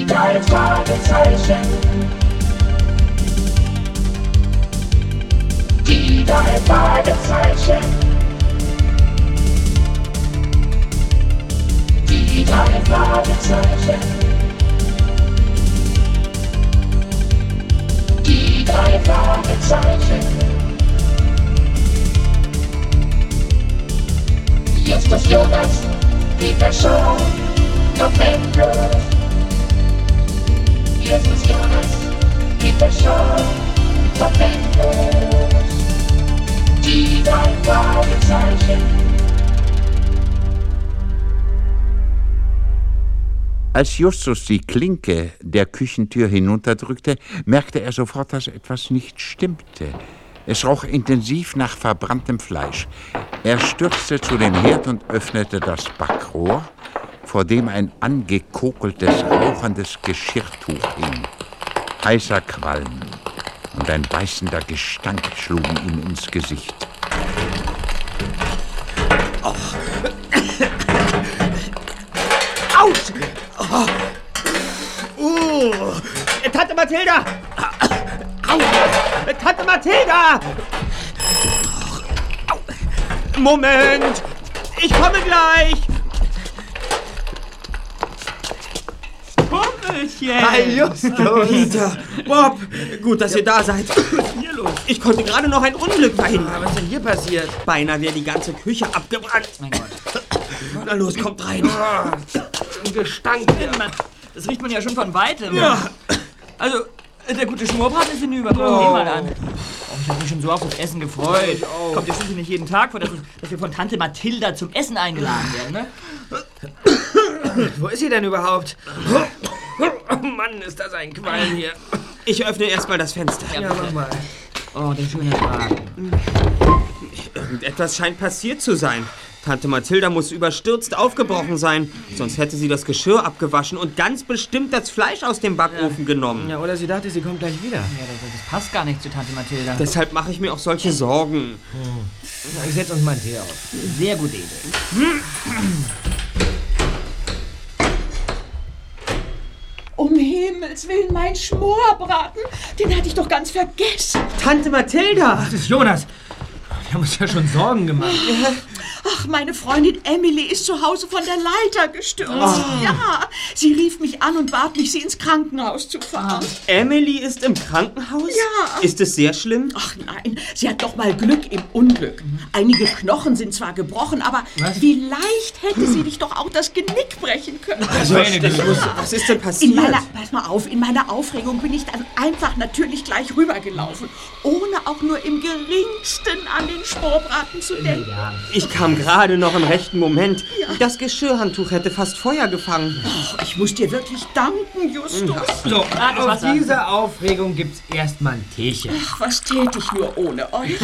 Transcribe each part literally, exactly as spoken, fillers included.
Die drei Fragezeichen. Die drei Fragezeichen. Die drei Fragezeichen. Die drei Fragezeichen. Jetzt ist Jonas, Peter Shaw, noch endlos. Jetzt ist Jonas, Peter Shaw, noch endlos. Die drei Fragezeichen. Als Justus die Klinke der Küchentür hinunterdrückte, merkte er sofort, dass etwas nicht stimmte. Es roch intensiv nach verbranntem Fleisch. Er stürzte zu dem Herd und öffnete das Backrohr, vor dem ein angekokeltes, rauchendes Geschirrtuch hing. Heißer Qualm und ein beißender Gestank schlugen ihm ins Gesicht. Oh. Autsch! Oh. Uh. Tante Mathilda! Au. Tante Mathilda! Au. Moment! Ich komme gleich! Pumpelchen! Hi, Justus! Peter, Bob, gut, dass ihr da seid. Was ist hier los? Ich konnte gerade noch ein Unglück verhindern. Was ist denn hier passiert? Beinahe wäre die ganze Küche abgebrannt. Mein Gott. Na los, kommt rein. Oh, ein Gestank. Das riecht man ja schon von Weitem. Ja. Also, der gute Schmorbraten ist hinüber. Guck oh. mal an. Oh, ich habe mich schon so auf das Essen gefreut. Oh. Kommt ja schließlich nicht jeden Tag vor, dass, dass wir von Tante Mathilda zum Essen eingeladen werden, ne? Wo ist sie denn überhaupt? Oh Mann, ist das ein Qualm hier. Ich öffne erstmal das Fenster. Ja, ja, mach mal. Oh, der schöne Braten. Irgendetwas scheint passiert zu sein. Tante Mathilda muss überstürzt aufgebrochen sein, sonst hätte sie das Geschirr abgewaschen und ganz bestimmt das Fleisch aus dem Backofen ja. genommen. Ja, oder sie dachte, sie kommt gleich wieder. Ja, das, das passt gar nicht zu Tante Mathilda. Deshalb mache ich mir auch solche Sorgen. Hm. Ich setze uns mal einen Tee auf. Sehr gute Idee. Um Himmels Willen, mein Schmorbraten, den hatte ich doch ganz vergessen. Tante Mathilda! Das ist Jonas. Wir haben uns ja schon Sorgen gemacht. Ach, meine Freundin Emily ist zu Hause von der Leiter gestürzt. Oh. Ja, sie rief mich an und bat mich, sie ins Krankenhaus zu fahren. Emily ist im Krankenhaus? Ja. Ist es sehr schlimm? Ach nein, sie hat doch mal Glück im Unglück. Einige Knochen sind zwar gebrochen, aber was? Vielleicht hätte sie dich doch auch das Genick brechen können. Also, muss, was ist denn passiert? In meiner, pass mal auf, in meiner Aufregung bin ich dann einfach natürlich gleich rübergelaufen, ohne auch nur im geringsten an den Schmorbraten zu denken. Ja. Ich kam gerade noch im rechten Moment. Ja. Das Geschirrhandtuch hätte fast Feuer gefangen. Oh, ich muss dir wirklich danken, Justus. Ja. So, ah, auf diese Aufregung gibt's erstmal ein Teechen. Ach, was täte ich nur ohne euch?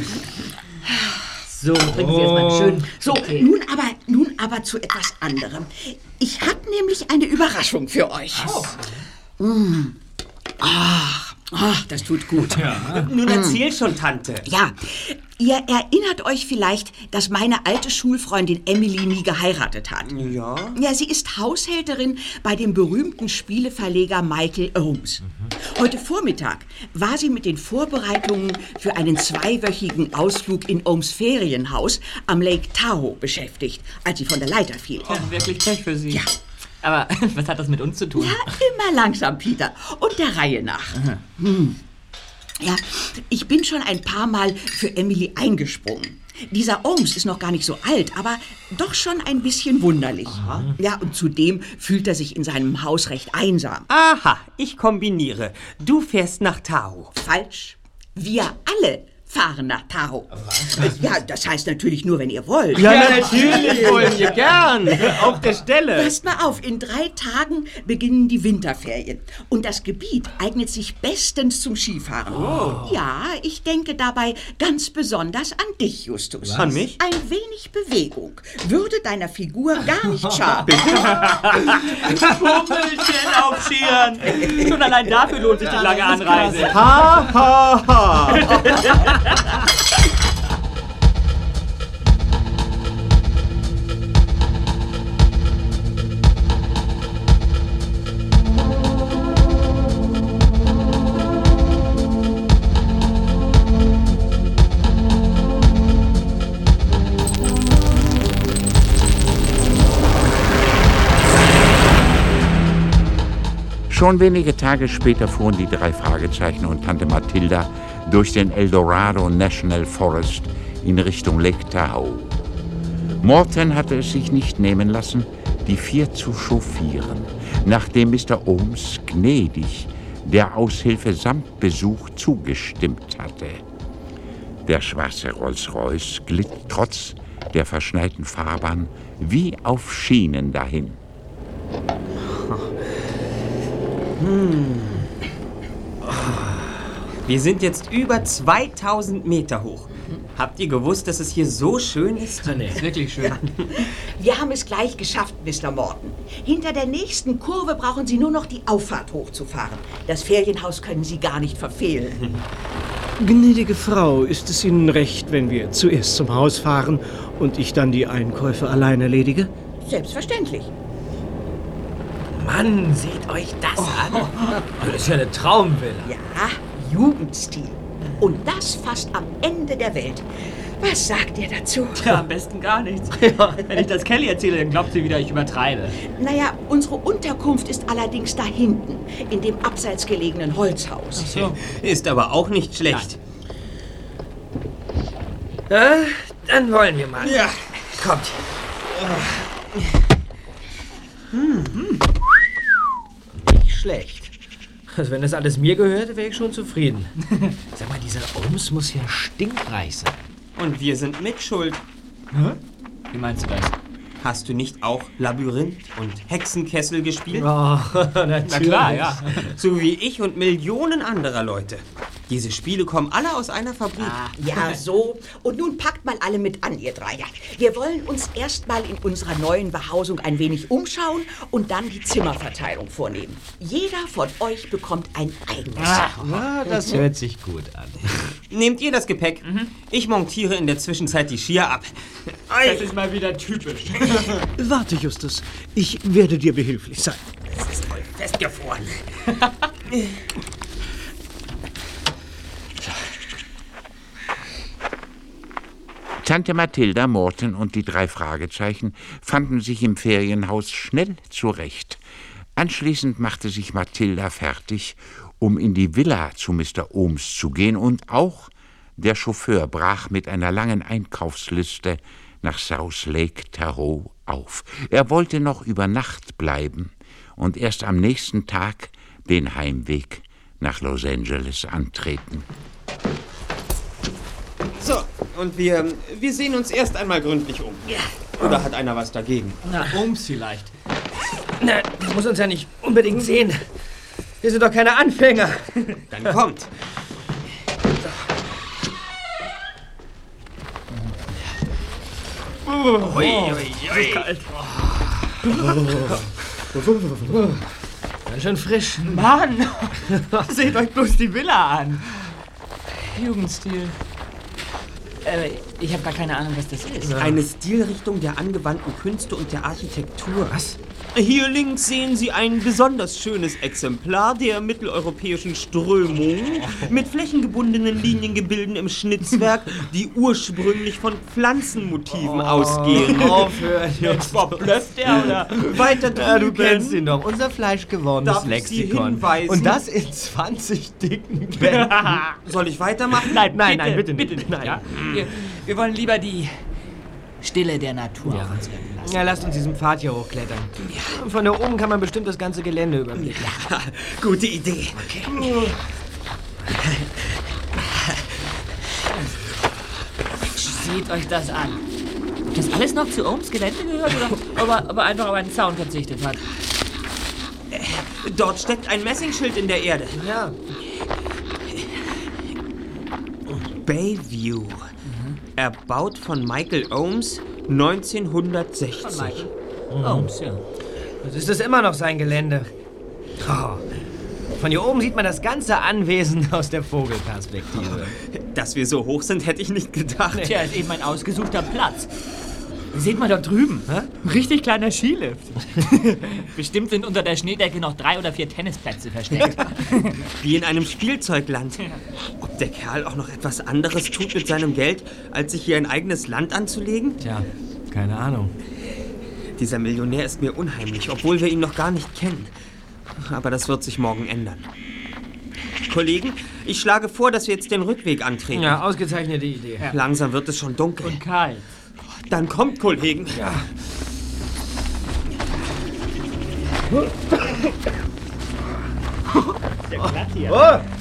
So, trinken Sie erstmal einen schönen... So, nun aber, nun aber zu etwas anderem. Ich habe nämlich eine Überraschung für euch. Oh. Mm. Ach, ach, das tut gut. Ja. Nun erzähl schon, Tante. Ja, ihr erinnert euch vielleicht, dass meine alte Schulfreundin Emily nie geheiratet hat. Ja? Ja, sie ist Haushälterin bei dem berühmten Spieleverleger Michael Ohms. Mhm. Heute Vormittag war sie mit den Vorbereitungen für einen zweiwöchigen Ausflug in Ohms Ferienhaus am Lake Tahoe beschäftigt, als sie von der Leiter fiel. Oh, wirklich Pech für sie. Ja. Aber was hat das mit uns zu tun? Ja, immer langsam, Peter. Und der Reihe nach. Hm. Ja, ich bin schon ein paar Mal für Emily eingesprungen. Dieser Ohms ist noch gar nicht so alt, aber doch schon ein bisschen wunderlich. Aha. Ja, und zudem fühlt er sich in seinem Haus recht einsam. Aha, ich kombiniere. Du fährst nach Tahoe. Falsch. Wir alle fahren nach Tahoe. Was? Ja, das heißt natürlich nur, wenn ihr wollt. Ja, ja, natürlich wollen wir gern. Auf der Stelle. Passt mal auf, in drei Tagen beginnen die Winterferien. Und das Gebiet eignet sich bestens zum Skifahren. Oh. Ja, ich denke dabei ganz besonders an dich, Justus. Was? An mich? Ein wenig Bewegung würde deiner Figur gar nicht schaden. Pummelchen auf Skiern. Schon allein dafür lohnt sich die lange Anreise. Ha, ha, ha. Schon wenige Tage später fuhren die drei Fragezeichen und Tante Mathilda durch den Eldorado National Forest in Richtung Lake Tahoe. Morton hatte es sich nicht nehmen lassen, die vier zu chauffieren, nachdem Mister Ohms gnädig der Aushilfe samt Besuch zugestimmt hatte. Der schwarze Rolls-Royce glitt trotz der verschneiten Fahrbahn wie auf Schienen dahin. Hm. Wir sind jetzt über zweitausend Meter hoch. Habt ihr gewusst, dass es hier so schön ist? Nee, ist wirklich schön. Wir haben es gleich geschafft, Mister Morton. Hinter der nächsten Kurve brauchen Sie nur noch die Auffahrt hochzufahren. Das Ferienhaus können Sie gar nicht verfehlen. Gnädige Frau, ist es Ihnen recht, wenn wir zuerst zum Haus fahren und ich dann die Einkäufe allein erledige? Selbstverständlich. Mann, seht euch das an. Das ist ja eine Traumvilla. Ja, Jugendstil. Und das fast am Ende der Welt. Was sagt ihr dazu? Tja, am besten gar nichts. Wenn ich das Kelly erzähle, dann glaubt sie wieder, ich übertreibe. Naja, unsere Unterkunft ist allerdings da hinten, in dem abseits gelegenen Holzhaus. Ach so. Ist aber auch nicht schlecht. Ja, dann wollen wir mal. Ja. Kommt. Hm. Nicht schlecht. Also wenn das alles mir gehörte, wäre ich schon zufrieden. Sag mal, dieser Ohms muss ja stinkreich sein. Und wir sind mitschuld. Hä? Wie meinst du das? Hast du nicht auch Labyrinth und Hexenkessel gespielt? Oh, Na klar, ja. So wie ich und Millionen anderer Leute. Diese Spiele kommen alle aus einer Fabrik. Ah, ja, so. Und nun packt mal alle mit an, ihr Dreier. Wir wollen uns erst mal in unserer neuen Behausung ein wenig umschauen und dann die Zimmerverteilung vornehmen. Jeder von euch bekommt ein eigenes. Ah, ja, das hört sich gut an. Nehmt ihr das Gepäck? Mhm. Ich montiere in der Zwischenzeit die Skier ab. Ei. Das ist mal wieder typisch. Warte, Justus. Ich werde dir behilflich sein. Das ist voll festgefroren. Tante Mathilda, Morton und die drei Fragezeichen fanden sich im Ferienhaus schnell zurecht. Anschließend machte sich Mathilda fertig, um in die Villa zu Mister Ohms zu gehen, und auch der Chauffeur brach mit einer langen Einkaufsliste nach South Lake Tahoe auf. Er wollte noch über Nacht bleiben und erst am nächsten Tag den Heimweg nach Los Angeles antreten. So, und wir, wir sehen uns erst einmal gründlich um. Ja. Oder hat einer was dagegen? Na, Ohms vielleicht. Na, das muss uns ja nicht unbedingt sehen. Wir sind doch keine Anfänger. Dann kommt. Oh, ui, ui, ui. Ist kalt. Ganz schön frisch. Mann! Seht euch bloß die Villa an. Jugendstil. Äh, ich habe gar keine Ahnung, was das ist. Eine Stilrichtung der angewandten Künste und der Architektur. Was? Hier links sehen Sie ein besonders schönes Exemplar der mitteleuropäischen Strömung mit flächengebundenen Liniengebilden im Schnitzwerk, die ursprünglich von Pflanzenmotiven Oh, ausgehen. Aufhören. Jetzt verblöfft er, oder? Weiter drüben. Ja, du kennst ihn doch. Unser fleischgewordenes Darf ich Sie Lexikon. hinweisen? Und das in zwanzig dicken Bänden. Soll ich weitermachen? Nein, Nein, bitte, nein, bitte nicht. Bitte nicht. Nein. Ja? Wir, wir wollen lieber die Stille der Natur Ja. auf uns wirken lassen. Ja, lasst uns diesen Pfad hier hochklettern. Von da oben kann man bestimmt das ganze Gelände überblicken. Ja, gute Idee. Okay. Seht euch das an. Ob das alles noch zu Ohms Gelände gehört oder ob er, ob er einfach auf einen Zaun verzichtet hat? Dort steckt ein Messingschild in der Erde. Ja. Bayview. Erbaut von Michael Ohms neunzehnhundertsechzig. Von Michael Ohms, ja. Das ist das immer noch sein Gelände. Oh. Von hier oben sieht man das ganze Anwesen aus der Vogelperspektive. Dass wir so hoch sind, hätte ich nicht gedacht. Tja, ist eben ein ausgesuchter Platz. Seht mal dort drüben. Hä? Richtig kleiner Skilift. Bestimmt sind unter der Schneedecke noch drei oder vier Tennisplätze versteckt. Wie in einem Spielzeugland. Ob der Kerl auch noch etwas anderes tut mit seinem Geld, als sich hier ein eigenes Land anzulegen? Tja, keine Ahnung. Dieser Millionär ist mir unheimlich, obwohl wir ihn noch gar nicht kennen. Aber das wird sich morgen ändern. Kollegen, ich schlage vor, dass wir jetzt den Rückweg antreten. Ja, ausgezeichnete Idee. Ja. Langsam wird es schon dunkel. Und kalt. Dann kommt, Kollegen. Ja. Oh,